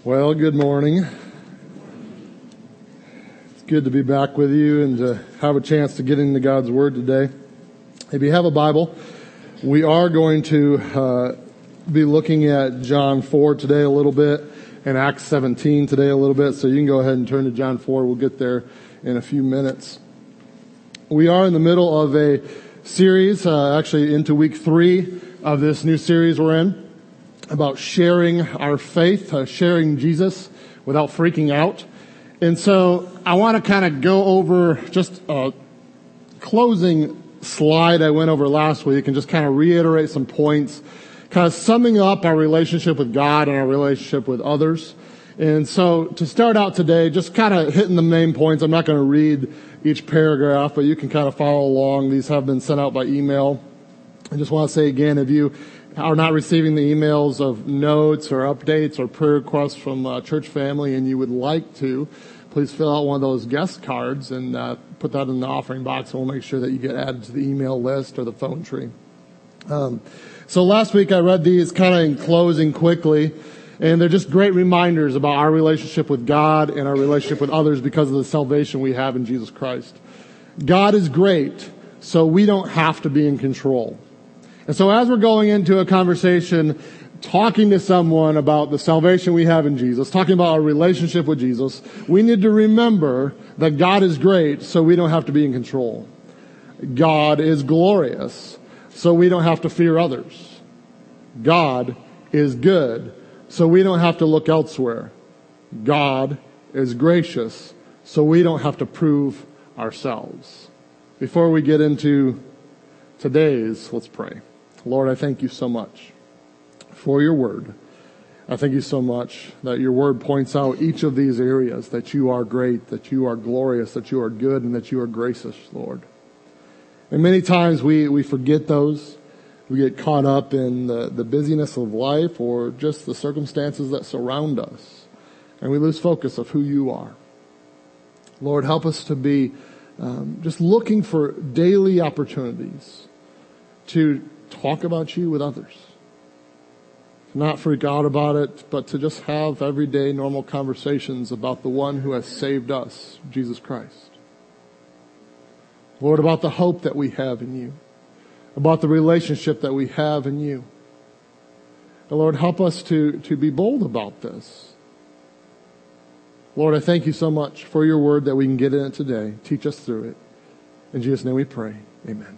Well, good morning. It's good to be back with you and to have a chance to get into God's Word today. If you have a Bible, we are going to be looking at John 4 today a little bit and Acts 17 today a little bit, so you can go ahead and turn to John 4. We'll get there in a few minutes. We are in the middle of a series, actually into week 3 of this new series we're in, about sharing our faith, sharing Jesus without freaking out. And so I want to kind of go over just a closing slide I went over last week and just kind of reiterate some points, kind of summing up our relationship with God and our relationship with others. And so to start out today, just kind of hitting the main points. I'm not going to read each paragraph, but you can kind of follow along. These have been sent out by email. I just want to say again, if you are not receiving the emails of notes or updates or prayer requests from church family and you would like to, please fill out one of those guest cards and put that in the offering box, and we'll make sure that you get added to the email list or the phone tree. So last week I read these kind of in closing quickly, and they're just great reminders about our relationship with God and our relationship with others because of the salvation we have in Jesus Christ. God is great, so we don't have to be in control. And so as we're going into a conversation, talking to someone about the salvation we have in Jesus, talking about our relationship with Jesus, we need to remember that God is great, so we don't have to be in control. God is glorious, so we don't have to fear others. God is good, so we don't have to look elsewhere. God is gracious, so we don't have to prove ourselves. Before we get into today's, let's pray. Lord, I thank you so much for your word. I thank you so much that your word points out each of these areas, that you are great, that you are glorious, that you are good, and that you are gracious, Lord. And many times we forget those. We get caught up in the busyness of life or just the circumstances that surround us. And we lose focus of who you are. Lord, help us to be just looking for daily opportunities to talk about you with others. To not freak out about it, but to just have everyday normal conversations about the one who has saved us, Jesus Christ. Lord, about the hope that we have in you, about the relationship that we have in you. And Lord, help us to be bold about this. Lord, I thank you so much for your word that we can get in it today. Teach us through it. In Jesus' name we pray. Amen.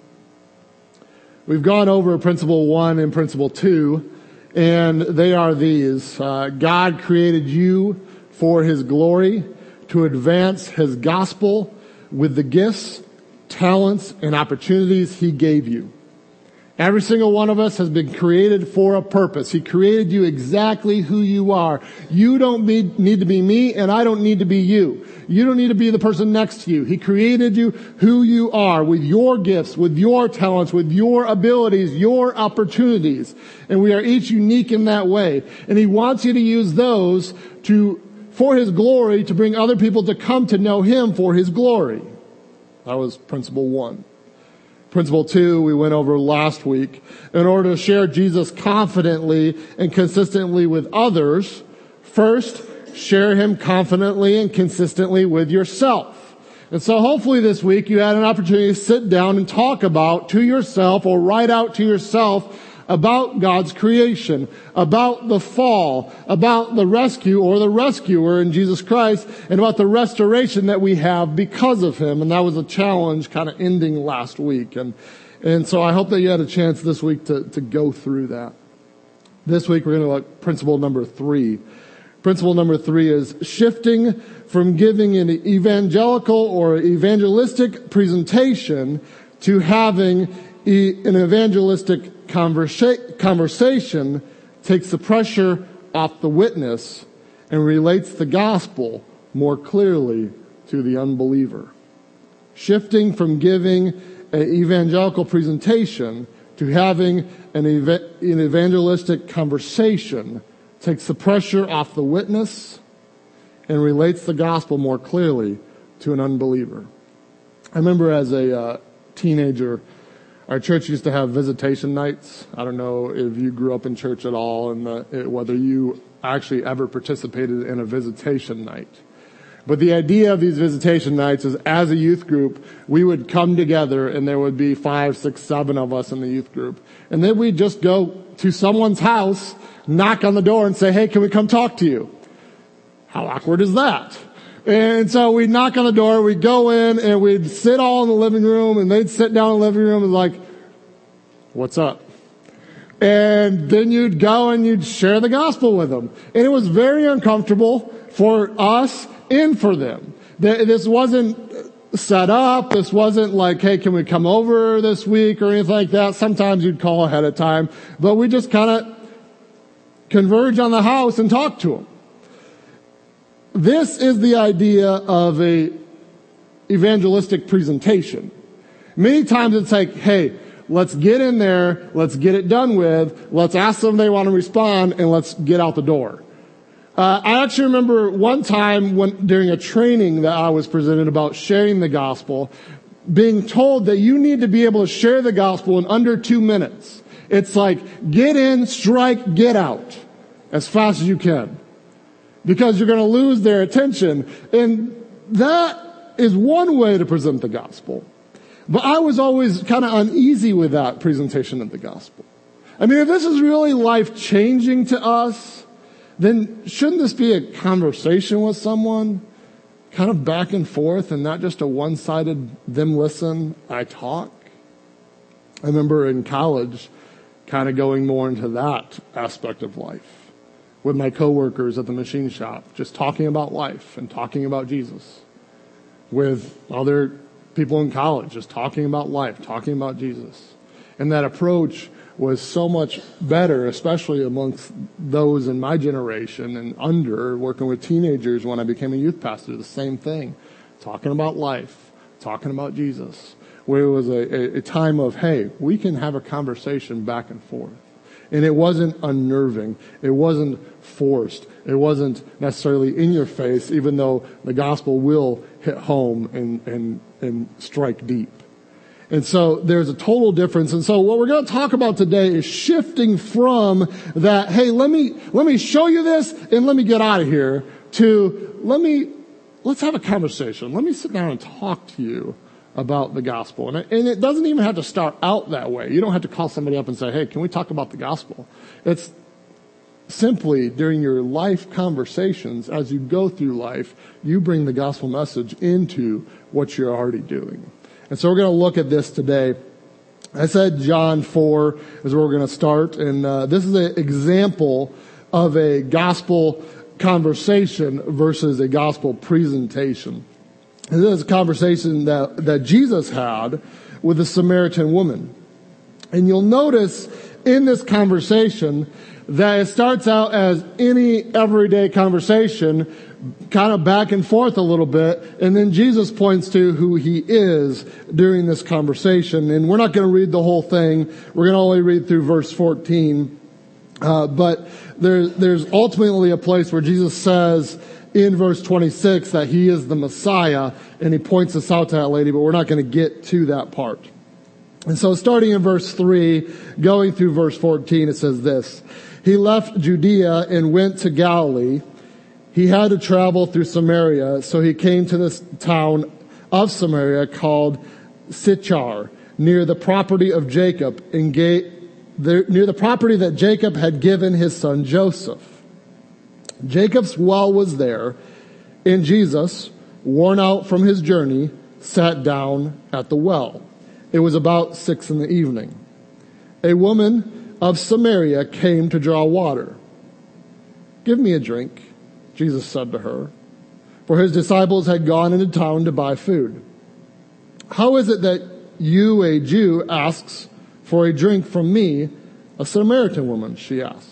We've gone over principle 1 and principle 2, and they are these. God created you for his glory, to advance his gospel with the gifts, talents, and opportunities he gave you. Every single one of us has been created for a purpose. He created you exactly who you are. You don't need to be me, and I don't need to be you. You don't need to be the person next to you. He created you who you are, with your gifts, with your talents, with your abilities, your opportunities. And we are each unique in that way. And he wants you to use those for his glory, to bring other people to come to know him for his glory. That was principle 1. Principle 2, we went over last week. In order to share Jesus confidently and consistently with others, first, share him confidently and consistently with yourself. And so hopefully this week you had an opportunity to sit down and talk about to yourself or write out to yourself about God's creation, about the fall, about the rescue or the rescuer in Jesus Christ, and about the restoration that we have because of him. And that was a challenge kind of ending last week. And so I hope that you had a chance this week to go through that. This week we're going to look at principle number 3. Principle number 3 is shifting from giving an evangelical or evangelistic presentation to having an evangelistic conversation takes the pressure off the witness and relates the gospel more clearly to the unbeliever. Shifting from giving an evangelical presentation to having an evangelistic conversation takes the pressure off the witness and relates the gospel more clearly to an unbeliever. I remember as a teenager, Our church used to have visitation nights. I don't know if you grew up in church at all and whether you actually ever participated in a visitation night. But the idea of these visitation nights is, as a youth group, we would come together and there would be 5, 6, 7 of us in the youth group. And then we'd just go to someone's house, knock on the door and say, hey, can we come talk to you? How awkward is that? And so we'd knock on the door, we'd go in and we'd sit all in the living room and they'd sit down in the living room and like, what's up? And then you'd go and you'd share the gospel with them. And it was very uncomfortable for us and for them. This wasn't set up. This wasn't like, hey, can we come over this week or anything like that. Sometimes you'd call ahead of time, but we just kind of converge on the house and talk to them. This is the idea of a evangelistic presentation. Many times it's like, hey, let's get in there, let's get it done with, let's ask them if they want to respond, and let's get out the door. I actually remember one time during a training that I was presented about sharing the gospel, being told that you need to be able to share the gospel in under 2 minutes. It's like, get in, strike, get out as fast as you can, because you're going to lose their attention. And that is one way to present the gospel. But I was always kind of uneasy with that presentation of the gospel. I mean, if this is really life-changing to us, then shouldn't this be a conversation with someone, kind of back and forth, and not just a one-sided them listen, I talk? I remember in college kind of going more into that aspect of life with my coworkers at the machine shop, just talking about life and talking about Jesus. With other people in college, just talking about life, talking about Jesus. And that approach was so much better, especially amongst those in my generation and under, working with teenagers when I became a youth pastor. The same thing. Talking about life, talking about Jesus. Where it was a time of, hey, we can have a conversation back and forth. And it wasn't unnerving. It wasn't forced. It wasn't necessarily in your face, even though the gospel will hit home and strike deep. And so there's a total difference. And so what we're going to talk about today is shifting from that, hey, let me show you this and let me get out of here, to let's have a conversation. Let me sit down and talk to you about the gospel. And it doesn't even have to start out that way. You don't have to call somebody up and say, hey, can we talk about the gospel? It's simply during your life conversations, as you go through life, you bring the gospel message into what you're already doing. And so we're going to look at this today. I said John 4 is where we're going to start. And this is an example of a gospel conversation versus a gospel presentation. And this is a conversation that Jesus had with a Samaritan woman. And you'll notice in this conversation that it starts out as any everyday conversation, kind of back and forth a little bit, and then Jesus points to who he is during this conversation. And we're not going to read the whole thing. We're going to only read through verse 14. But there's ultimately a place where Jesus says in verse 26 that he is the Messiah, and he points this out to that lady, but we're not going to get to that part. And so starting in verse 3, going through verse 14, it says this: he left Judea and went to Galilee. He had to travel through Samaria, so he came to this town of Samaria called Sychar, near the property of Jacob, near the property that Jacob had given his son Joseph. Jacob's well was there, and Jesus, worn out from his journey, sat down at the well. It was about 6 p.m. A woman of Samaria came to draw water. "Give me a drink," Jesus said to her, for his disciples had gone into town to buy food. "How is it that you, a Jew, asks for a drink from me, a Samaritan woman?" she asked.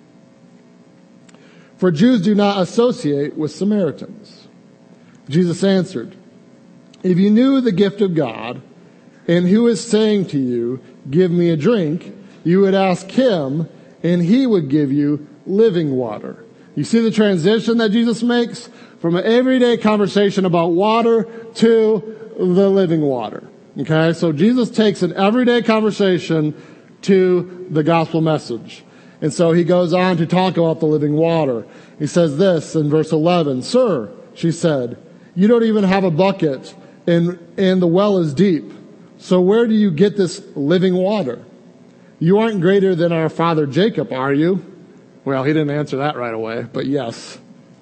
For Jews do not associate with Samaritans. Jesus answered, "If you knew the gift of God, and who is saying to you, 'Give me a drink,' you would ask him, and he would give you living water." You see the transition that Jesus makes from an everyday conversation about water to the living water. Okay, so Jesus takes an everyday conversation to the gospel message. And so he goes on to talk about the living water. He says this in verse 11, "Sir," she said, "you don't even have a bucket, and the well is deep. So where do you get this living water? You aren't greater than our father Jacob, are you?" Well, he didn't answer that right away, but yes.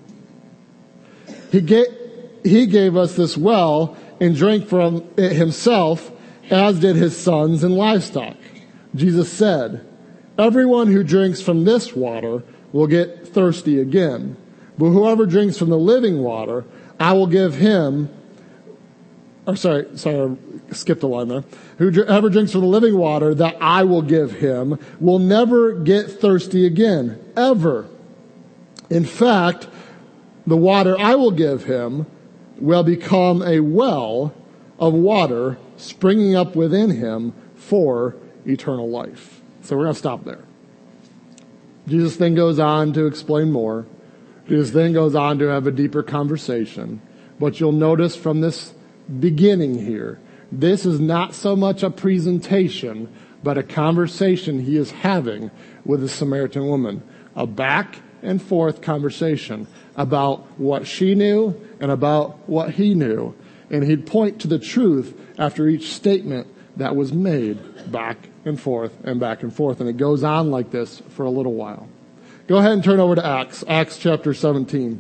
He gave us this well and drank from it himself, as did his sons and livestock. Jesus said, "Everyone who drinks from this water will get thirsty again. But whoever drinks from the living water, I will give him," I skipped a line there. "Whoever drinks from the living water that I will give him will never get thirsty again, ever. In fact, the water I will give him will become a well of water springing up within him for eternal life." So we're going to stop there. Jesus then goes on to explain more. Jesus then goes on to have a deeper conversation. But you'll notice from this beginning here, this is not so much a presentation, but a conversation he is having with the Samaritan woman. A back and forth conversation about what she knew and about what he knew. And he'd point to the truth after each statement that was made back and forth and back and forth. And it goes on like this for a little while. Go ahead and turn over to Acts chapter 17.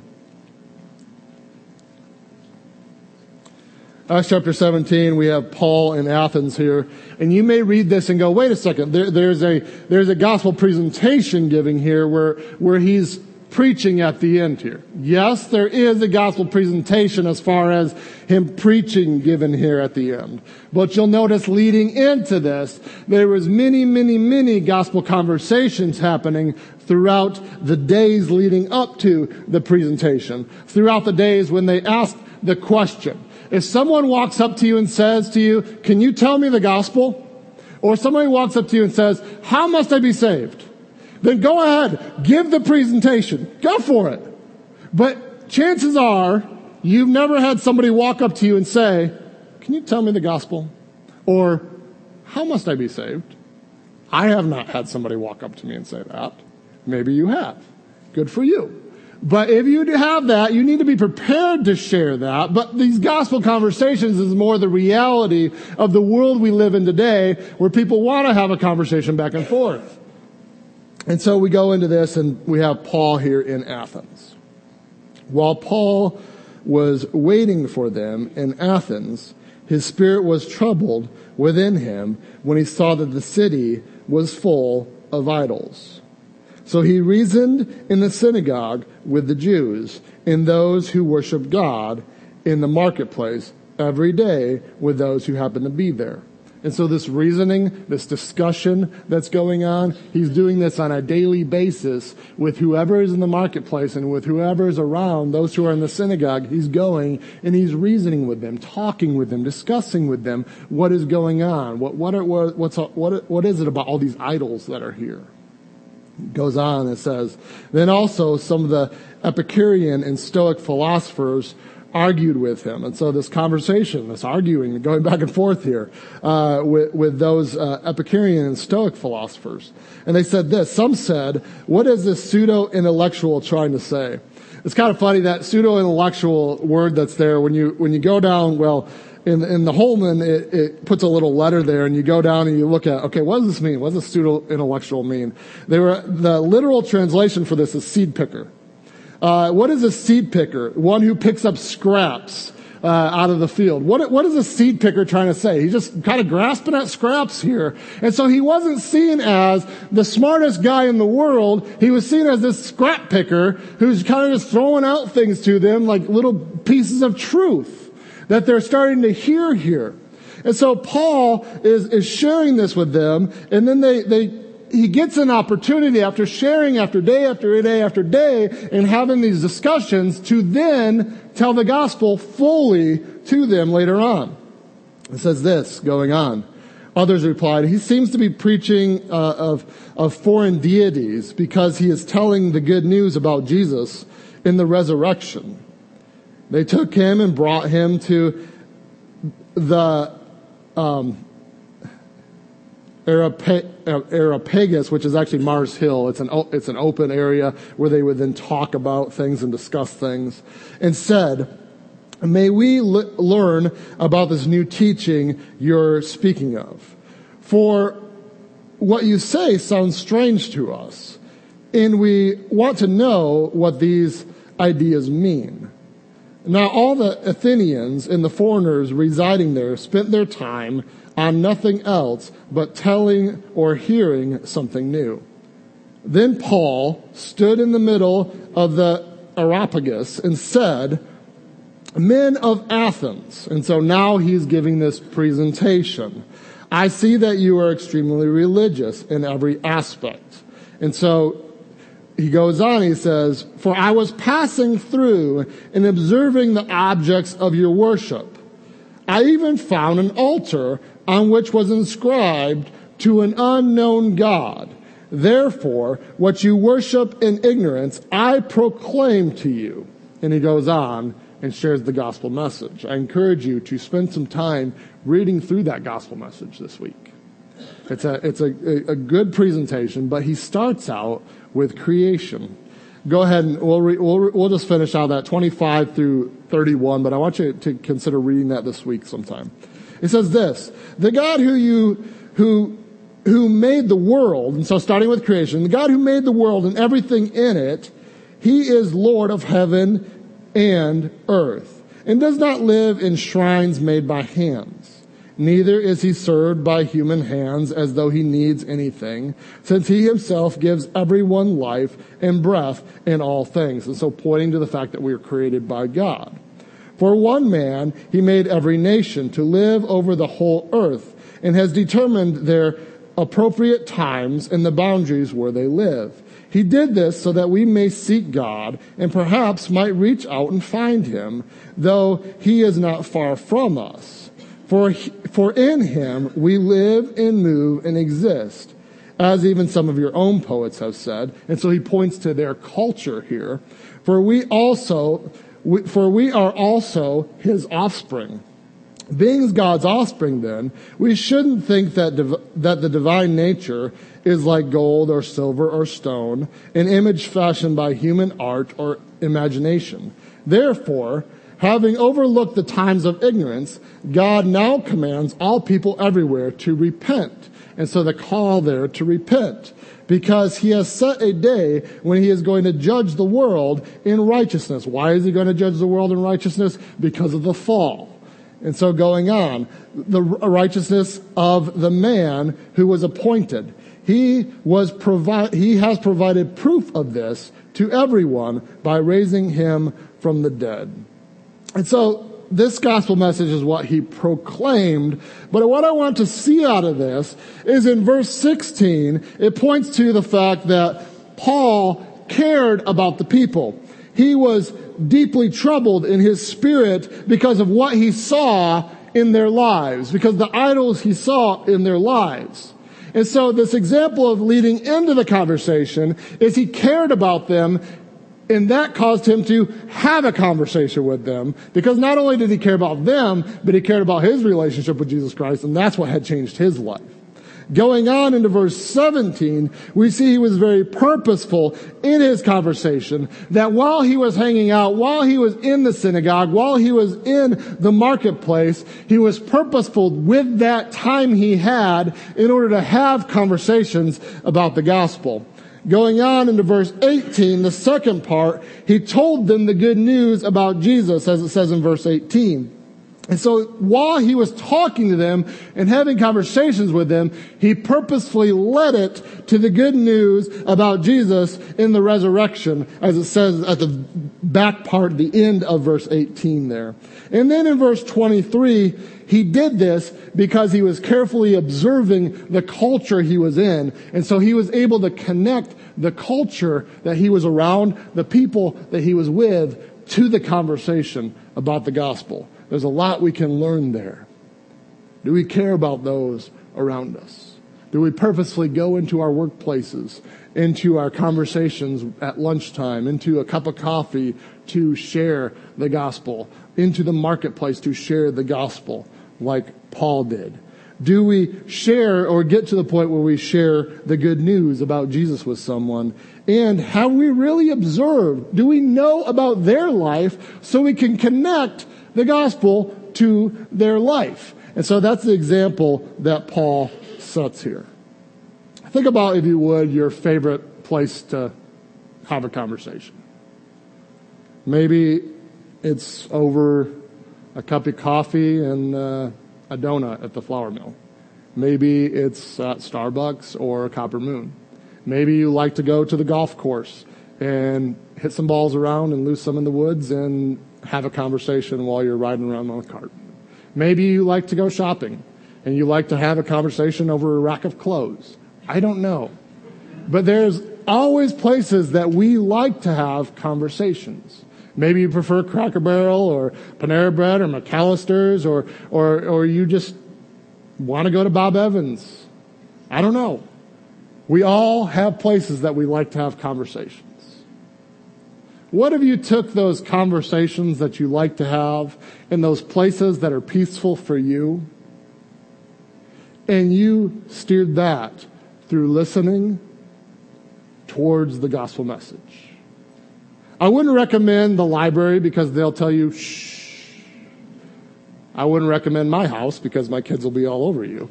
Acts chapter 17, we have Paul in Athens here. And you may read this and go, wait a second, there's a gospel presentation giving here where he's preaching at the end here. Yes, there is a gospel presentation as far as him preaching given here at the end. But you'll notice leading into this, there was many gospel conversations happening throughout the days leading up to the presentation. Throughout the days when they asked the question. If someone walks up to you and says to you, "Can you tell me the gospel?" Or somebody walks up to you and says, "How must I be saved?" Then go ahead, give the presentation. Go for it. But chances are, you've never had somebody walk up to you and say, "Can you tell me the gospel?" Or, "How must I be saved?" I have not had somebody walk up to me and say that. Maybe you have. Good for you. But if you have that, you need to be prepared to share that. But these gospel conversations is more the reality of the world we live in today, where people want to have a conversation back and forth. And so we go into this, and we have Paul here in Athens. While Paul was waiting for them in Athens, his spirit was troubled within him when he saw that the city was full of idols. So he reasoned in the synagogue with the Jews and those who worship God in the marketplace every day with those who happen to be there. And so this reasoning, this discussion that's going on, he's doing this on a daily basis with whoever is in the marketplace and with whoever is around, those who are in the synagogue. He's going and he's reasoning with them, talking with them, discussing with them what is going on. What is it about all these idols that are here? It goes on and says, then also some of the Epicurean and Stoic philosophers argued with him. And so this conversation, this arguing, going back and forth here with those Epicurean and Stoic philosophers. And they said this. Some said, what is this pseudo-intellectual trying to say? It's kind of funny, that pseudo-intellectual word that's there. When you go down, well, in the Holman, it puts a little letter there, and you go down and you look at, okay, what does this mean? What does pseudo-intellectual mean? The literal translation for this is seed picker. What is a seed picker? One who picks up scraps out of the field. What is a seed picker trying to say? He's just kind of grasping at scraps here. And so he wasn't seen as the smartest guy in the world. He was seen as this scrap picker who's kind of just throwing out things to them like little pieces of truth that they're starting to hear here. And so Paul is sharing this with them, and then he gets an opportunity after sharing after day after day after day and having these discussions to then tell the gospel fully to them later on. It says this going on. Others replied, he seems to be preaching of foreign deities because he is telling the good news about Jesus in the resurrection. They took him and brought him to the Areopagus, which is actually Mars Hill. It's an open area where they would then talk about things and discuss things, and said, "May we learn about this new teaching you're speaking of. For what you say sounds strange to us, and we want to know what these ideas mean." Now all the Athenians and the foreigners residing there spent their time on nothing else but telling or hearing something new. Then Paul stood in the middle of the Areopagus and said, "Men of Athens," and so now he's giving this presentation, "I see that you are extremely religious in every aspect." And so he goes on, he says, "For I was passing through and observing the objects of your worship. I even found an altar on which was inscribed, 'To an unknown God.' Therefore, what you worship in ignorance, I proclaim to you." And he goes on and shares the gospel message. I encourage you to spend some time reading through that gospel message this week. It's a good presentation, but he starts out with creation. Go ahead and we'll just finish out that 25 through 31, but I want you to consider reading that this week sometime. It says this: "The God who made the world," and so starting with creation, "the God who made the world and everything in it, he is Lord of heaven and earth, and does not live in shrines made by hands. Neither is he served by human hands as though he needs anything, since he himself gives everyone life and breath in all things." And so pointing to the fact that we are created by God. "For one man he made every nation to live over the whole earth, and has determined their appropriate times and the boundaries where they live. He did this so that we may seek God and perhaps might reach out and find him, though he is not far from us. For in him we live and move and exist, as even some of your own poets have said." And so he points to their culture here. For we are also his offspring. Being God's offspring, then, we shouldn't think that the divine nature is like gold or silver or stone, an image fashioned by human art or imagination. Therefore, having overlooked the times of ignorance, God now commands all people everywhere to repent. And so the call there to repent, because he has set a day when he is going to judge the world in righteousness. Why is he going to judge the world in righteousness? Because of the fall. And so going on, the righteousness of the man who was appointed. He has provided proof of this to everyone by raising him from the dead. And so this gospel message is what he proclaimed. But what I want to see out of this is in verse 16, it points to the fact that Paul cared about the people. He was deeply troubled in his spirit because of what he saw in their lives, because the idols he saw in their lives. And so this example of leading into the conversation is he cared about them, and that caused him to have a conversation with them, because not only did he care about them, but he cared about his relationship with Jesus Christ, and that's what had changed his life. Going on into verse 17, we see he was very purposeful in his conversation, that while he was hanging out, while he was in the synagogue, while he was in the marketplace, he was purposeful with that time he had in order to have conversations about the gospel. Going on into verse 18, the second part, he told them the good news about Jesus, as it says in verse 18. And so while he was talking to them and having conversations with them, he purposefully led it to the good news about Jesus in the resurrection, as it says at the back part, the end of verse 18 there. And then in verse 23, he did this because he was carefully observing the culture he was in. And so he was able to connect the culture that he was around, the people that he was with, to the conversation about the gospel. There's a lot we can learn there. Do we care about those around us? Do we purposely go into our workplaces, into our conversations at lunchtime, into a cup of coffee to share the gospel, into the marketplace to share the gospel like Paul did? Do we share or get to the point where we share the good news about Jesus with someone? And have we really observed? Do we know about their life so we can connect the gospel to their life? And so that's the example that Paul sets here. Think about, if you would, your favorite place to have a conversation. Maybe it's over a cup of coffee and a donut at the flour mill. Maybe it's at Starbucks or Copper Moon. Maybe you like to go to the golf course and hit some balls around and lose some in the woods and have a conversation while you're riding around on a cart. Maybe you like to go shopping and you like to have a conversation over a rack of clothes. I don't know. But there's always places that we like to have conversations. Maybe you prefer Cracker Barrel or Panera Bread or McAllister's or you just want to go to Bob Evans. I don't know. We all have places that we like to have conversations. What if you took those conversations that you like to have in those places that are peaceful for you, and you steered that through listening towards the gospel message? I wouldn't recommend the library because they'll tell you, shh. I wouldn't recommend my house because my kids will be all over you.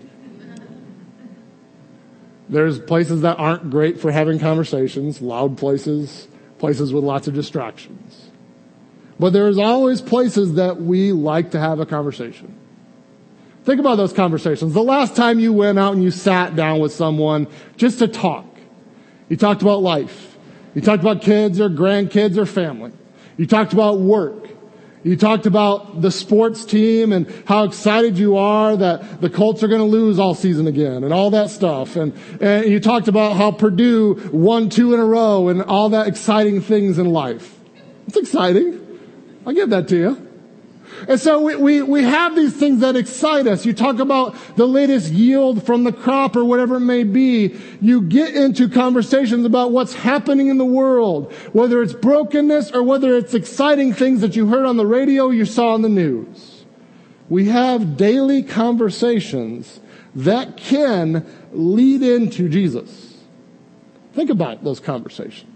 There's places that aren't great for having conversations, loud places, places with lots of distractions. But there's always places that we like to have a conversation. Think about those conversations. The last time you went out and you sat down with someone just to talk. You talked about life. You talked about kids or grandkids or family. You talked about work. You talked about the sports team and how excited you are that the Colts are going to lose all season again and all that stuff. And you talked about how Purdue won 2 in a row and all that exciting things in life. It's exciting. I'll give that to you. And so we have these things that excite us. You talk about the latest yield from the crop or whatever it may be. You get into conversations about what's happening in the world, whether it's brokenness or whether it's exciting things that you heard on the radio or you saw on the news. We have daily conversations that can lead into Jesus. Think about those conversations.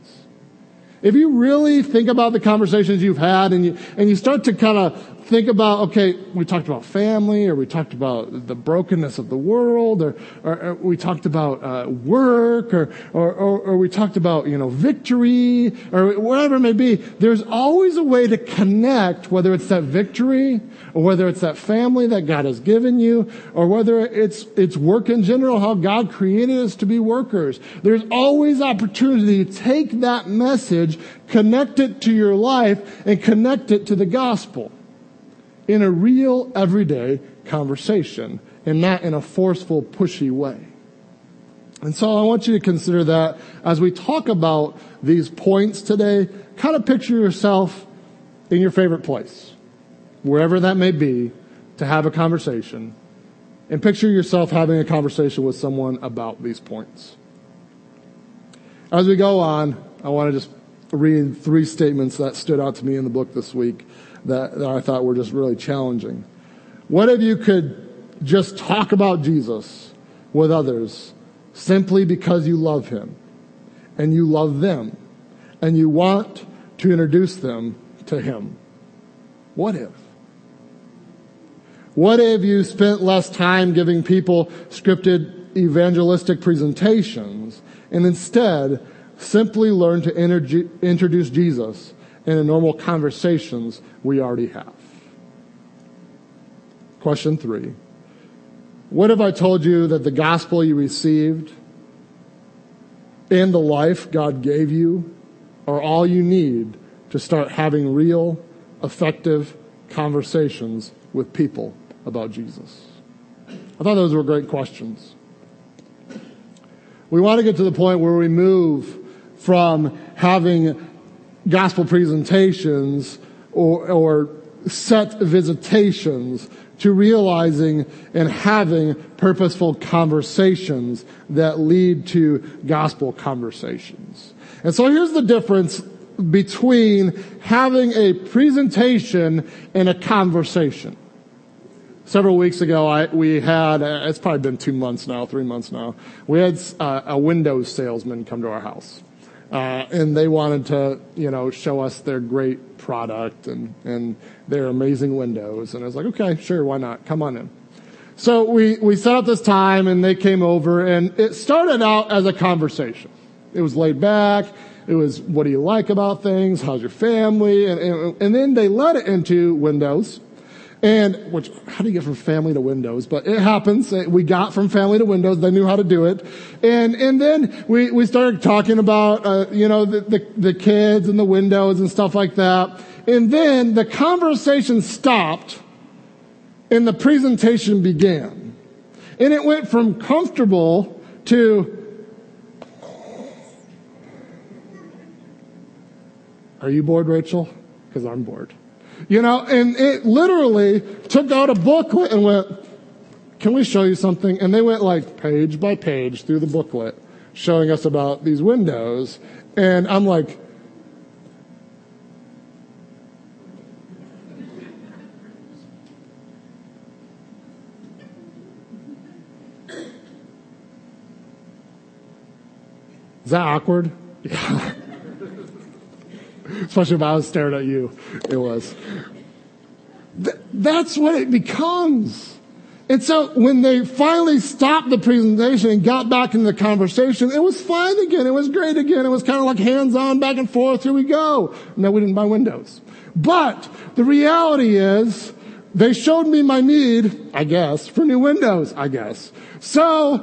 If you really think about the conversations you've had and you start to kind of think about, okay, we talked about family, or we talked about the brokenness of the world, or we talked about work, or we talked about, victory, or whatever it may be. There's always a way to connect, whether it's that victory, or whether it's that family that God has given you, or whether it's work in general, how God created us to be workers. There's always opportunity to take that message, connect it to your life, and connect it to the gospel in a real, everyday conversation, and not in a forceful, pushy way. And so I want you to consider that as we talk about these points today. Kind of picture yourself in your favorite place, wherever that may be, to have a conversation, and picture yourself having a conversation with someone about these points. As we go on, I want to just read 3 statements that stood out to me in the book this week that I thought were just really challenging. What if you could just talk about Jesus with others simply because you love him and you love them and you want to introduce them to him? What if? What if you spent less time giving people scripted evangelistic presentations and instead simply learned to introduce Jesus in the normal conversations we already have? Question 3. What if I told you that the gospel you received and the life God gave you are all you need to start having real, effective conversations with people about Jesus? I thought those were great questions. We want to get to the point where we move from having gospel presentations or set visitations to realizing and having purposeful conversations that lead to gospel conversations. And so here's the difference between having a presentation and a conversation. Several weeks ago, we had, it's probably been 2 months now, 3 months now, we had a Windows salesman come to our house. And they wanted to, show us their great product and their amazing windows. And I was like, okay, sure, why not? Come on in. So we set up this time and they came over, and it started out as a conversation. It was laid back. It was, what do you like about things? How's your family? And then they led it into Windows. And, how do you get from family to Windows? But it happens. We got from family to Windows. They knew how to do it. And then we started talking about, the kids and the Windows and stuff like that. And then the conversation stopped and the presentation began. And it went from comfortable to, are you bored, Rachel? Because I'm bored. And it literally took out a booklet and went, can we show you something? And they went like page by page through the booklet, showing us about these windows. And I'm like, is that awkward? Yeah. Especially if I was staring at you. It was. That's what it becomes. And so when they finally stopped the presentation and got back into the conversation, it was fine again. It was great again. It was kind of like hands-on, back and forth. Here we go. No, we didn't buy Windows. But the reality is, they showed me my need, I guess, for new Windows, I guess. So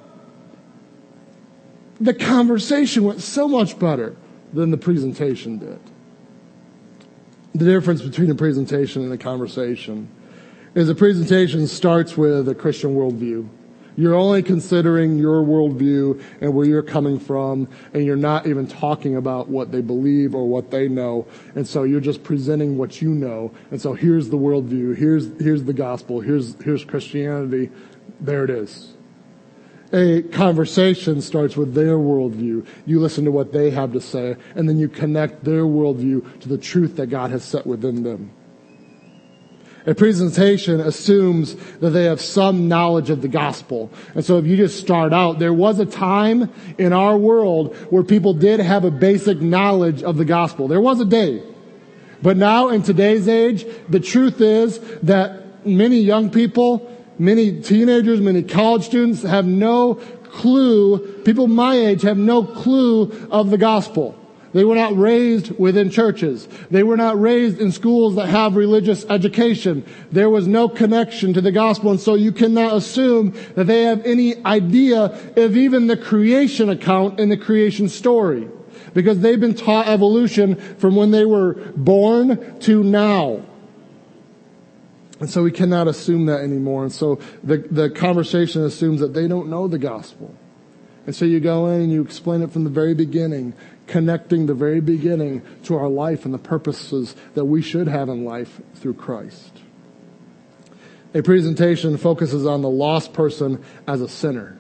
the conversation went so much better than the presentation did. The difference between a presentation and a conversation is a presentation starts with a Christian worldview. You're only considering your worldview and where you're coming from, and you're not even talking about what they believe or what they know. And so you're just presenting what you know. And so here's the worldview, here's the gospel, here's Christianity. There it is. A conversation starts with their worldview. You listen to what they have to say, and then you connect their worldview to the truth that God has set within them. A presentation assumes that they have some knowledge of the gospel. And so if you just start out, there was a time in our world where people did have a basic knowledge of the gospel. There was a day. But now in today's age, the truth is that many young people, many teenagers, many college students have no clue, people my age have no clue of the gospel. They were not raised within churches. They were not raised in schools that have religious education. There was no connection to the gospel, and so you cannot assume that they have any idea of even the creation account in the creation story, because they've been taught evolution from when they were born to now. And so we cannot assume that anymore. And so the conversation assumes that they don't know the gospel. And so you go in and you explain it from the very beginning, connecting the very beginning to our life and the purposes that we should have in life through Christ. A presentation focuses on the lost person as a sinner.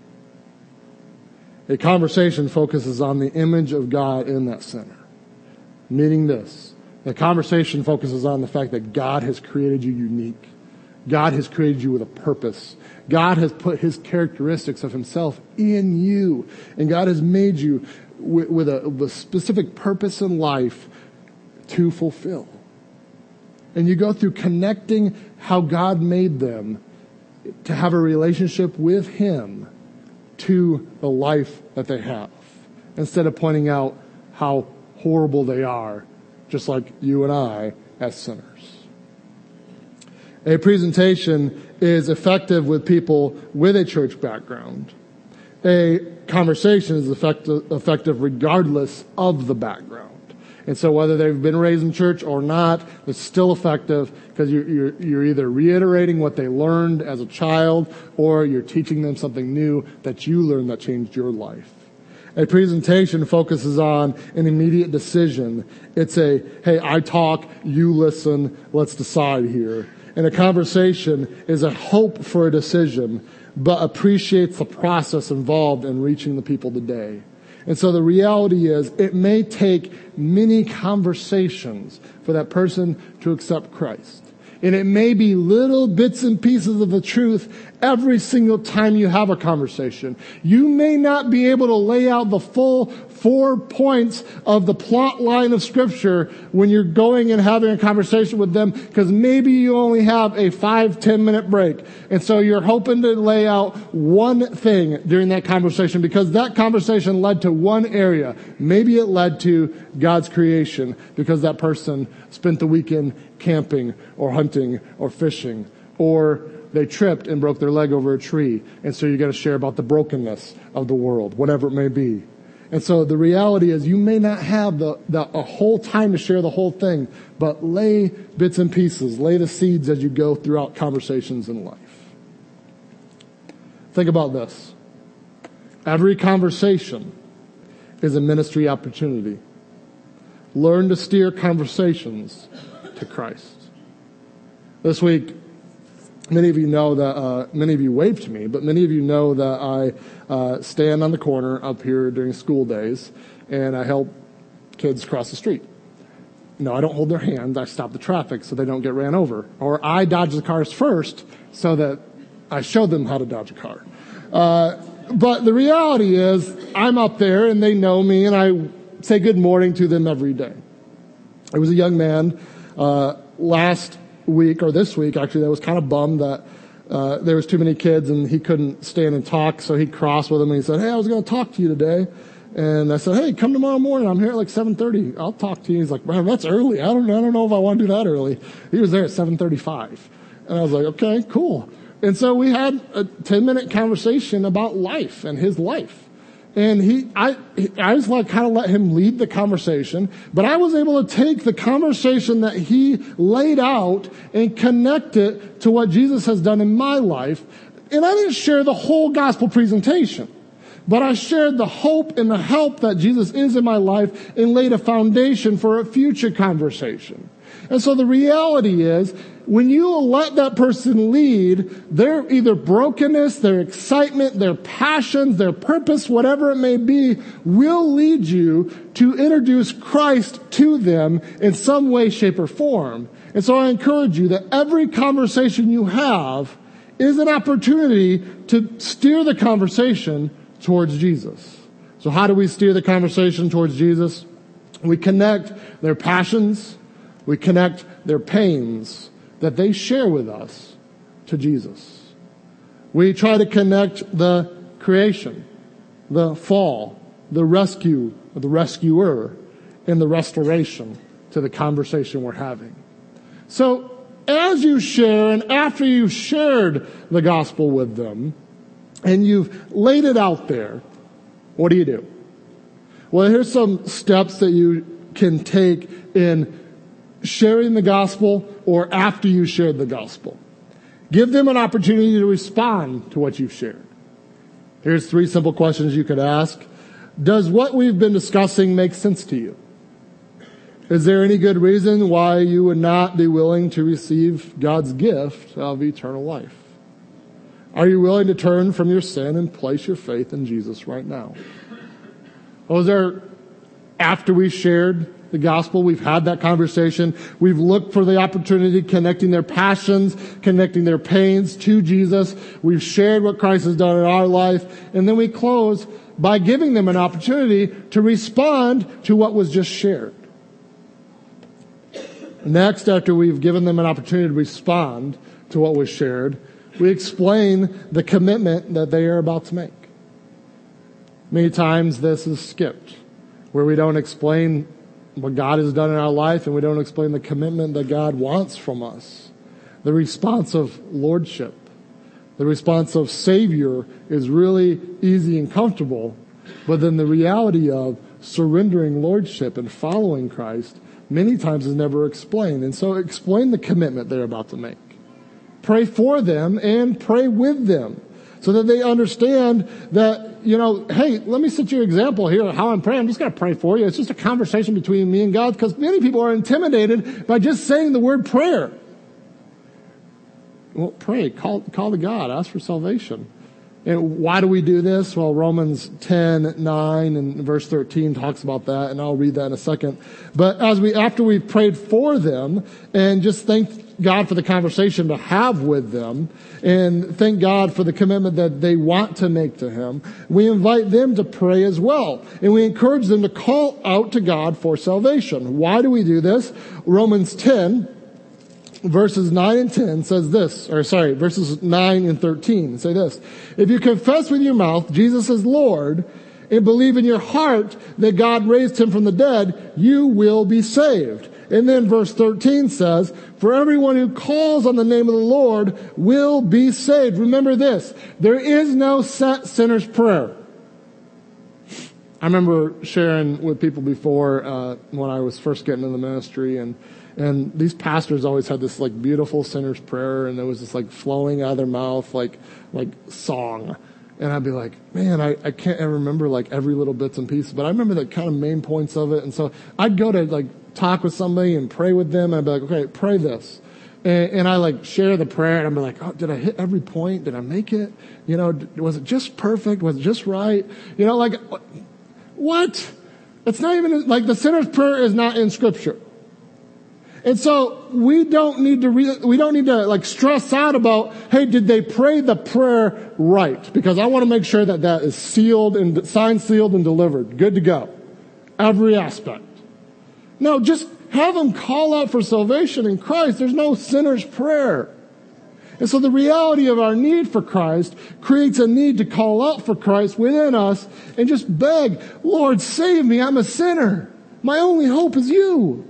A conversation focuses on the image of God in that sinner. Meaning this. The conversation focuses on the fact that God has created you unique. God has created you with a purpose. God has put His characteristics of Himself in you. And God has made you with a specific purpose in life to fulfill. And you go through connecting how God made them to have a relationship with Him to the life that they have, instead of pointing out how horrible they are, just like you and I as sinners. A presentation is effective with people with a church background. A conversation is effective regardless of the background. And so whether they've been raised in church or not, it's still effective because you're either reiterating what they learned as a child, or you're teaching them something new that you learned that changed your life. A presentation focuses on an immediate decision. It's a, hey, I talk, you listen, let's decide here. And a conversation is a hope for a decision, but appreciates the process involved in reaching the people today. And so the reality is it may take many conversations for that person to accept Christ. And it may be little bits and pieces of the truth every single time you have a conversation. You may not be able to lay out the full 4 points of the plot line of Scripture when you're going and having a conversation with them, because maybe you only have a 5-10 minute break. And so you're hoping to lay out one thing during that conversation, because that conversation led to one area. Maybe it led to God's creation because that person spent the weekend camping or hunting or fishing, or they tripped and broke their leg over a tree. And so you got to share about the brokenness of the world, whatever it may be. And so the reality is you may not have a whole time to share the whole thing, but lay bits and pieces, lay the seeds as you go throughout conversations in life. Think about this. Every conversation is a ministry opportunity. Learn to steer conversations to Christ. This week, many of you know that, many of you waved to me, but many of you know that I stand on the corner up here during school days, and I help kids cross the street. No, I don't hold their hands. I stop the traffic so they don't get ran over. Or I dodge the cars first so that I show them how to dodge a car. But the reality is I'm up there, and they know me, and I say good morning to them every day. There was a young man last week, or this week actually, that was kind of bummed that there was too many kids and he couldn't stand and talk, so he crossed with them and he said, "Hey, I was going to talk to you today." And I said, "Hey, come tomorrow morning. I'm here at like 7:30. I'll talk to you." He's like, "Man, that's early. I don't know if I want to do that early." He was there at 7:35. And I was like, "Okay, cool." And so we had a 10-minute conversation about life and his life. And I just like kind of let him lead the conversation, but I was able to take the conversation that he laid out and connect it to what Jesus has done in my life. And I didn't share the whole gospel presentation, but I shared the hope and the help that Jesus is in my life and laid a foundation for a future conversation. And so the reality is, when you let that person lead, their either brokenness, their excitement, their passions, their purpose, whatever it may be, will lead you to introduce Christ to them in some way, shape, or form. And so I encourage you that every conversation you have is an opportunity to steer the conversation towards Jesus. So how do we steer the conversation towards Jesus? We connect their passions, we connect their pains that they share with us to Jesus. We try to connect the creation, the fall, the rescue, the rescuer, and the restoration to the conversation we're having. So as you share and after you've shared the gospel with them and you've laid it out there, what do? Well, here's some steps that you can take in sharing the gospel or after you shared the gospel. Give them an opportunity to respond to what you've shared. Here's 3 simple questions you could ask. Does what we've been discussing make sense to you? Is there any good reason why you would not be willing to receive God's gift of eternal life? Are you willing to turn from your sin and place your faith in Jesus right now? Was there, after we shared the gospel, we've had that conversation, we've looked for the opportunity, connecting their passions, connecting their pains to Jesus. We've shared what Christ has done in our life. And then we close by giving them an opportunity to respond to what was just shared. Next, after we've given them an opportunity to respond to what was shared, we explain the commitment that they are about to make. Many times this is skipped, where we don't explain what God has done in our life, and we don't explain the commitment that God wants from us. The response of lordship, the response of Savior is really easy and comfortable, but then the reality of surrendering lordship and following Christ many times is never explained. And so explain the commitment they're about to make. Pray for them and pray with them so that they understand that, hey, let me set you an example here of how I'm praying. I'm just going to pray for you. It's just a conversation between me and God, because many people are intimidated by just saying the word prayer. Well, pray, call to God, ask for salvation. And why do we do this? Well, Romans 10:9 and verse 13 talks about that, and I'll read that in a second. But after we've prayed for them and just thank God for the conversation to have with them and thank God for the commitment that they want to make to Him, we invite them to pray as well. And we encourage them to call out to God for salvation. Why do we do this? Romans 10 verses 9 and 10 says this, verses 9 and 13 say this. If you confess with your mouth Jesus is Lord and believe in your heart that God raised Him from the dead, you will be saved. And then verse 13 says, for everyone who calls on the name of the Lord will be saved. Remember this, there is no set sinner's prayer. I remember sharing with people before, when I was first getting into the ministry, and these pastors always had this like beautiful sinner's prayer, and it was just like flowing out of their mouth like song. And I'd be like, man, I can't remember like every little bits and pieces, but I remember the kind of main points of it. And so I'd go to like talk with somebody and pray with them, and I'd be like, okay, pray this. And I like share the prayer, and I'd be like, oh, did I hit every point? Did I make it? You know, was it just perfect? Was it just right? You know, like, what? It's not even, like the sinner's prayer is not in Scripture. And so we don't need to like stress out about, hey, did they pray the prayer right? Because I want to make sure that that is sealed and signed, sealed, and delivered. Good to go. Every aspect. No, just have them call out for salvation in Christ. There's no sinner's prayer. And so the reality of our need for Christ creates a need to call out for Christ within us and just beg, Lord, save me. I'm a sinner. My only hope is you.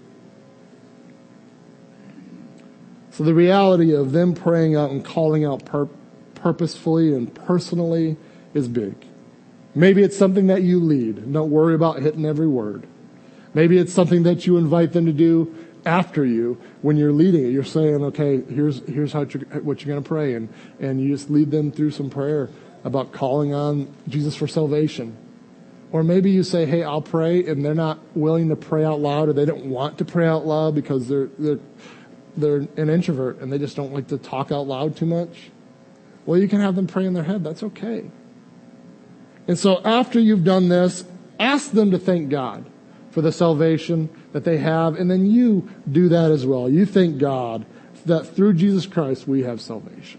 So the reality of them praying out and calling out purposefully and personally is big. Maybe it's something that you lead. Don't worry about hitting every word. Maybe it's something that you invite them to do after you when you're leading it. You're saying, okay, here's what you're going to pray. And you just lead them through some prayer about calling on Jesus for salvation. Or maybe you say, hey, I'll pray, and they're not willing to pray out loud, or they don't want to pray out loud because they're an introvert and they just don't like to talk out loud too much. Well, you can have them pray in their head. That's okay. And so after you've done this, ask them to thank God for the salvation that they have, and then you do that as well. You thank God that through Jesus Christ we have salvation.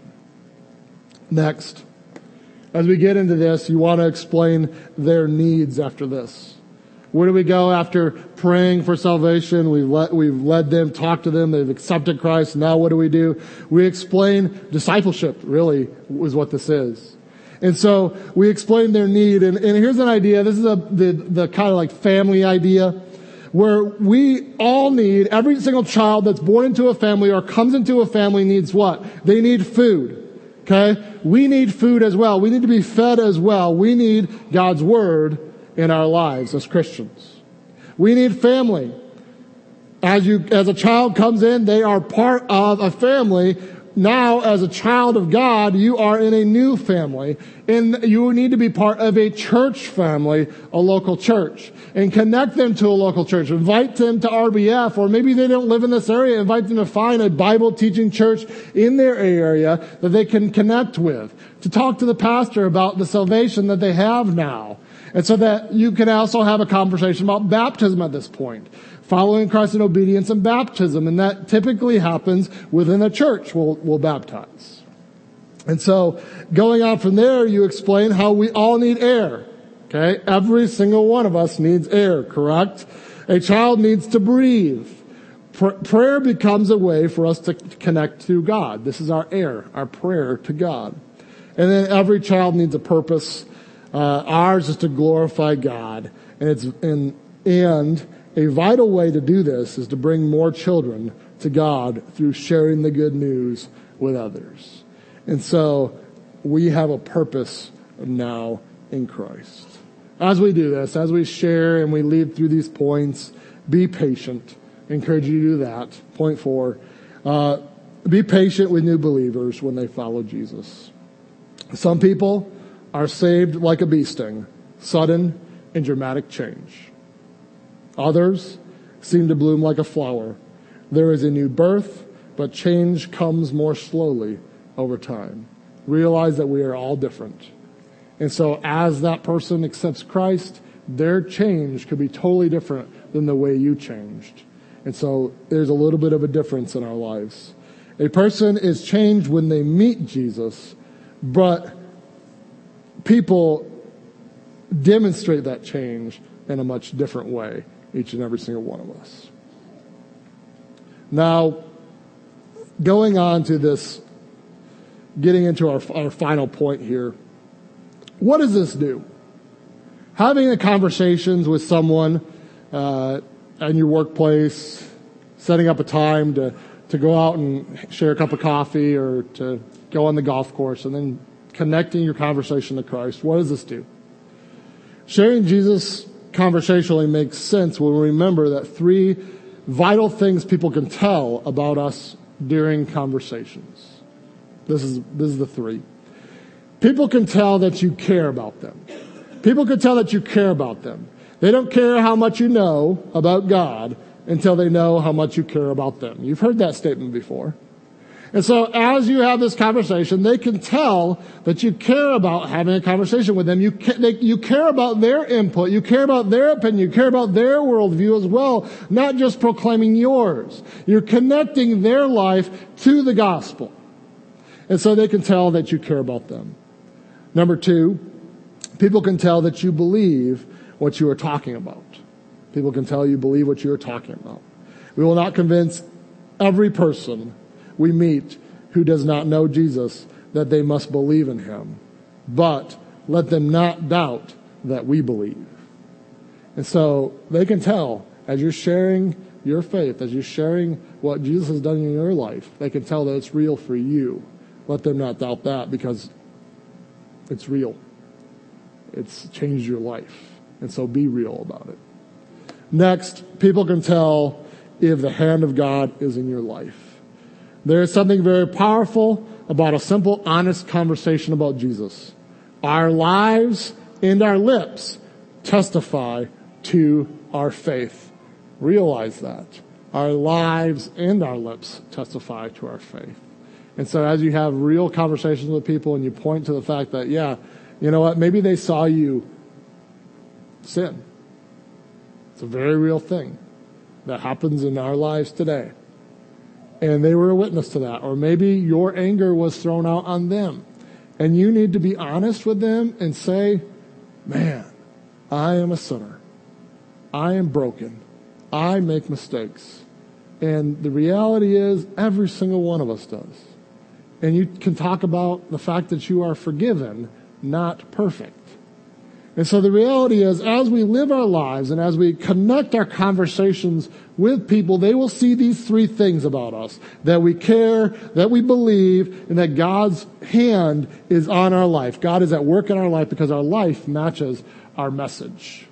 Next, as we get into this, you want to explain their needs after this. Where do we go after praying for salvation? We've led them, talked to them, they've accepted Christ. Now what do? We explain discipleship, really, is what this is. And so we explain their need. And here's an idea. This is the kind of like family idea where we all need, every single child that's born into a family or comes into a family needs what? They need food. Okay? We need food as well. We need to be fed as well. We need God's Word in our lives as Christians. We need family. As a child comes in, they are part of a family. Now, as a child of God, you are in a new family, and you need to be part of a church family, a local church, and connect them to a local church. Invite them to RBF, or maybe they don't live in this area. Invite them to find a Bible teaching church in their area that they can connect with, to talk to the pastor about the salvation that they have now. And so that you can also have a conversation about baptism at this point. Following Christ in obedience and baptism. And that typically happens within a church. We'll baptize. And so going on from there, you explain how we all need air. Okay? Every single one of us needs air, correct? A child needs to breathe. Prayer becomes a way for us to connect to God. This is our air, our prayer to God. And then every child needs a purpose. Ours is to glorify God, and a vital way to do this is to bring more children to God through sharing the good news with others. And so we have a purpose now in Christ. As we do this, as we share and we lead through these points, be patient. I encourage you to do that. Point 4, be patient with new believers when they follow Jesus. Some people are saved like a bee sting, sudden and dramatic change. Others seem to bloom like a flower. There is a new birth, but change comes more slowly over time. Realize that we are all different. And so as that person accepts Christ, their change could be totally different than the way you changed. And so there's a little bit of a difference in our lives. A person is changed when they meet Jesus, but people demonstrate that change in a much different way, each and every single one of us. Now, going on to this, getting into our final point here, what does this do? Having a conversations with someone in your workplace, setting up a time to go out and share a cup of coffee or to go on the golf course, and then connecting your conversation to Christ. What does this do? Sharing Jesus conversationally makes sense when we remember that 3 vital things people can tell about us during conversations. This is the 3. People can tell that you care about them. People can tell that you care about them. They don't care how much you know about God until they know how much you care about them. You've heard that statement before. And so as you have this conversation, they can tell that you care about having a conversation with them. You care about their input. You care about their opinion. You care about their worldview as well, not just proclaiming yours. You're connecting their life to the gospel. And so they can tell that you care about them. Number 2, people can tell that you believe what you are talking about. People can tell you believe what you are talking about. We will not convince every person we meet who does not know Jesus that they must believe in him, but let them not doubt that we believe. And so they can tell as you're sharing your faith, as you're sharing what Jesus has done in your life, they can tell that it's real for you. Let them not doubt that, because it's real. It's changed your life. And so be real about it. Next, people can tell if the hand of God is in your life. There is something very powerful about a simple, honest conversation about Jesus. Our lives and our lips testify to our faith. Realize that. Our lives and our lips testify to our faith. And so as you have real conversations with people and you point to the fact that, yeah, you know what, maybe they saw you sin. It's a very real thing that happens in our lives today. And they were a witness to that. Or maybe your anger was thrown out on them. And you need to be honest with them and say, man, I am a sinner. I am broken. I make mistakes. And the reality is every single one of us does. And you can talk about the fact that you are forgiven, not perfect. And so the reality is, as we live our lives and as we connect our conversations with people, they will see these 3 things about us. That we care, that we believe, and that God's hand is on our life. God is at work in our life because our life matches our message.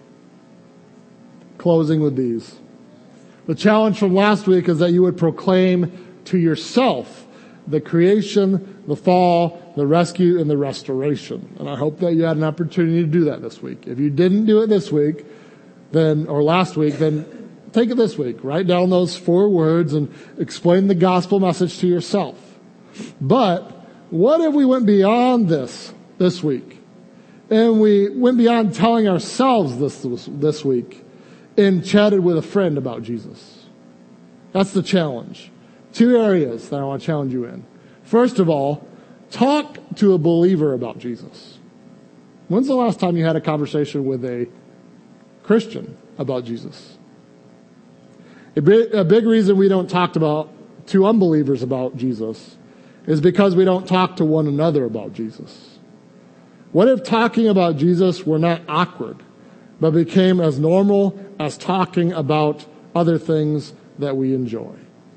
Closing with these. The challenge from last week is that you would proclaim to yourself the creation, the fall, the rescue, and the restoration. And I hope that you had an opportunity to do that this week. If you didn't do it this week, or last week, then take it this week. Write down those 4 words and explain the gospel message to yourself. But what if we went beyond this week? And we went beyond telling ourselves this week and chatted with a friend about Jesus. That's the challenge. 2 areas that I want to challenge you in. First of all, talk to a believer about Jesus. When's the last time you had a conversation with a Christian about Jesus? A big reason we don't talk to unbelievers about Jesus is because we don't talk to one another about Jesus. What if talking about Jesus were not awkward, but became as normal as talking about other things that we enjoy?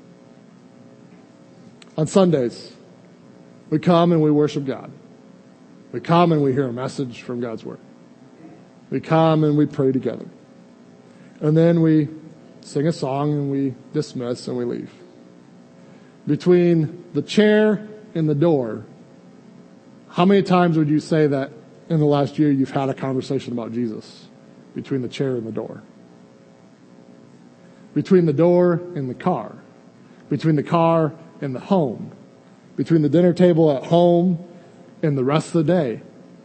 On Sundays, we come and we worship God. We come and we hear a message from God's Word. We come and we pray together. And then we sing a song and we dismiss and we leave. Between the chair and the door, how many times would you say that in the last year you've had a conversation about Jesus? Between the chair and the door. Between the door and the car. Between the car in the home, between the dinner table at home in the rest of the day,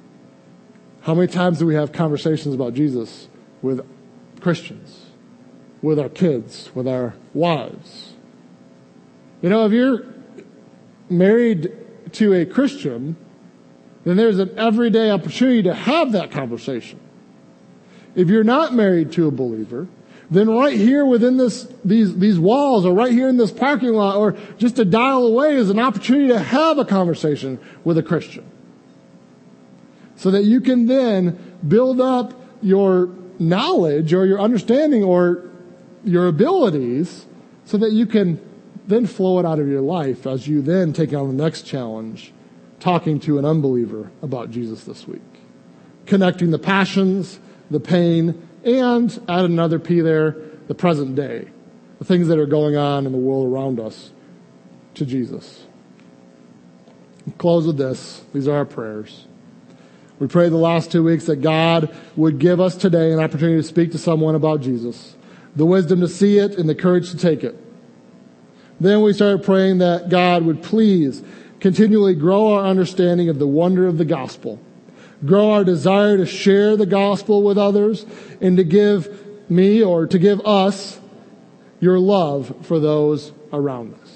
how many times do we have conversations about Jesus with Christians, with our kids, with our wives? You know, if you're married to a Christian, then there's an everyday opportunity to have that conversation. If you're not married to a believer, then right here within these walls, or right here in this parking lot, or just a dial away, is an opportunity to have a conversation with a Christian. So that you can then build up your knowledge or your understanding or your abilities so that you can then flow it out of your life as you then take on the next challenge, talking to an unbeliever about Jesus this week. Connecting the passions, the pain, and add another P there, the present day, the things that are going on in the world around us to Jesus. We'll close with this. These are our prayers. We prayed the last 2 weeks that God would give us today an opportunity to speak to someone about Jesus, the wisdom to see it and the courage to take it. Then we started praying that God would please continually grow our understanding of the wonder of the gospel, grow our desire to share the gospel with others, and to give me, or to give us, your love for those around us.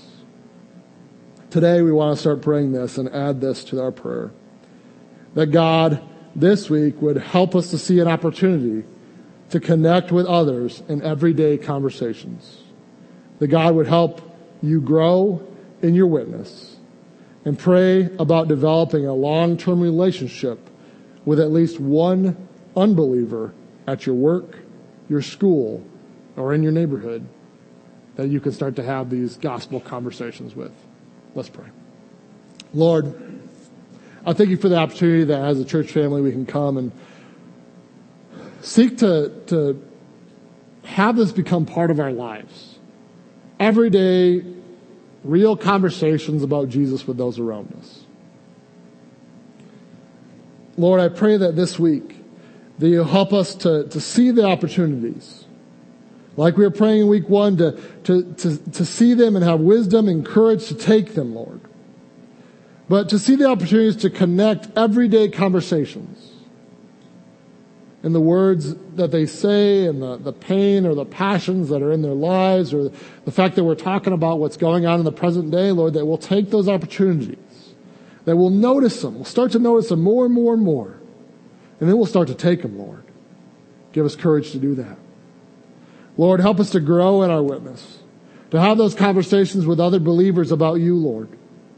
Today we want to start praying this and add this to our prayer, that God this week would help us to see an opportunity to connect with others in everyday conversations. That God would help you grow in your witness, and pray about developing a long-term relationship with at least one unbeliever at your work, your school, or in your neighborhood that you can start to have these gospel conversations with. Let's pray. Lord, I thank you for the opportunity that as a church family we can come and seek to have this become part of our lives. Everyday, real conversations about Jesus with those around us. Lord, I pray that this week that you'll help us to see the opportunities. Like we were praying in week 1, to see them and have wisdom and courage to take them, Lord. But to see the opportunities to connect everyday conversations and the words that they say and the pain or the passions that are in their lives, or the fact that we're talking about what's going on in the present day, Lord, that we'll take those opportunities, that we'll notice them. We'll start to notice them more and more and more. And then we'll start to take them, Lord. Give us courage to do that. Lord, help us to grow in our witness, to have those conversations with other believers about you, Lord.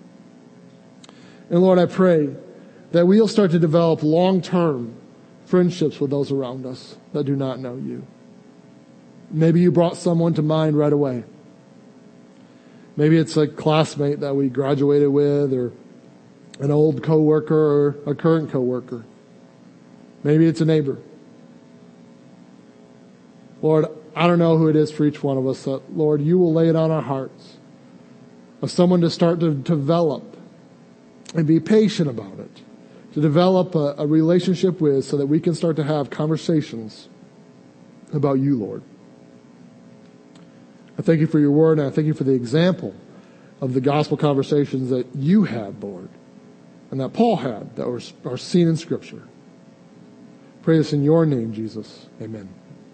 And Lord, I pray that we'll start to develop long-term friendships with those around us that do not know you. Maybe you brought someone to mind right away. Maybe it's a classmate that we graduated with, or an old coworker, or a current coworker. Maybe it's a neighbor. Lord, I don't know who it is for each one of us. Lord, you will lay it on our hearts of someone to start to develop and be patient about it, to develop a relationship with, so that we can start to have conversations about you, Lord. I thank you for your word, and I thank you for the example of the gospel conversations that you had, Lord, and that Paul had, that are seen in Scripture. Pray this in your name, Jesus. Amen.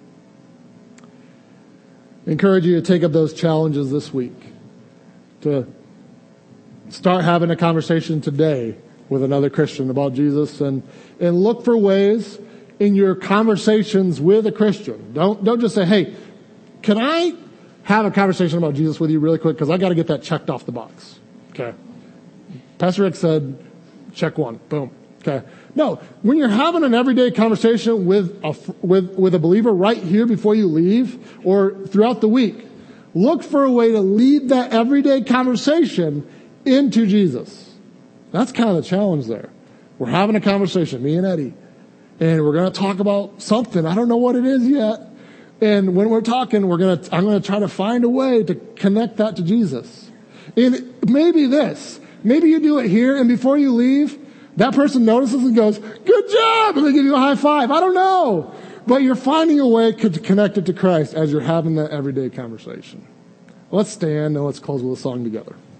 I encourage you to take up those challenges this week, to start having a conversation today with another Christian about Jesus, and look for ways in your conversations with a Christian. Don't just say, hey, can I have a conversation about Jesus with you really quick, because I got to get that checked off the box. Okay. Pastor Rick said, check 1. Boom. Okay. No, when you're having an everyday conversation with a believer right here before you leave, or throughout the week, look for a way to lead that everyday conversation into Jesus. That's kind of the challenge there. We're having a conversation, me and Eddie, and we're going to talk about something. I don't know what it is yet. And when we're talking, I'm going to try to find a way to connect that to Jesus. And maybe you do it here, and before you leave, that person notices and goes, good job, and they give you a high five. I don't know. But you're finding a way to connect it to Christ as you're having that everyday conversation. Let's stand and let's close with a song together.